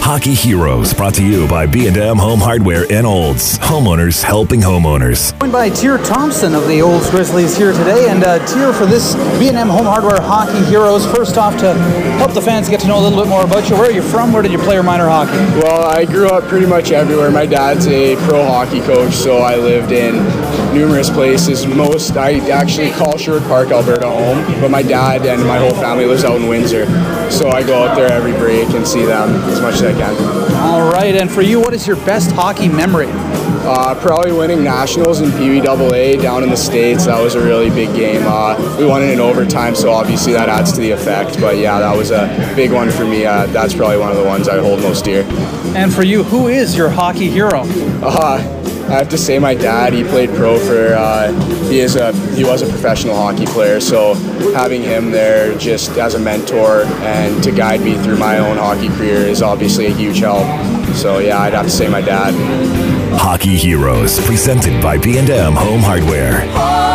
Hockey Heroes, brought to you by B&M Home Hardware in Olds. Homeowners helping homeowners. Joined by Tyr Thompson of the Olds Grizzlies here today. And Tyr, for this B&M Home Hardware Hockey Heroes, first off, to help the fans get to know a little bit more about you, where are you from? Where did you play your minor hockey? Well, I grew up pretty much everywhere. My dad's a pro hockey coach, so I lived in numerous places. I actually call Sherwood Park, Alberta home, but my dad and my whole family lives out in Windsor. So I go out there every break and see them as much as I can. All right, and for you, what is your best hockey memory? Probably winning nationals in Pee Wee AA down in the States. That was a really big game. We won it in overtime, so obviously that adds to the effect. But yeah, that was a big one for me. That's probably one of the ones I hold most dear. And for you, who is your hockey hero? I have to say my dad. He played pro for, he was a professional hockey player, so having him there just as a mentor and to guide me through my own hockey career is obviously a huge help. So yeah, I'd have to say my dad. Hockey Heroes, presented by B&M Home Hardware.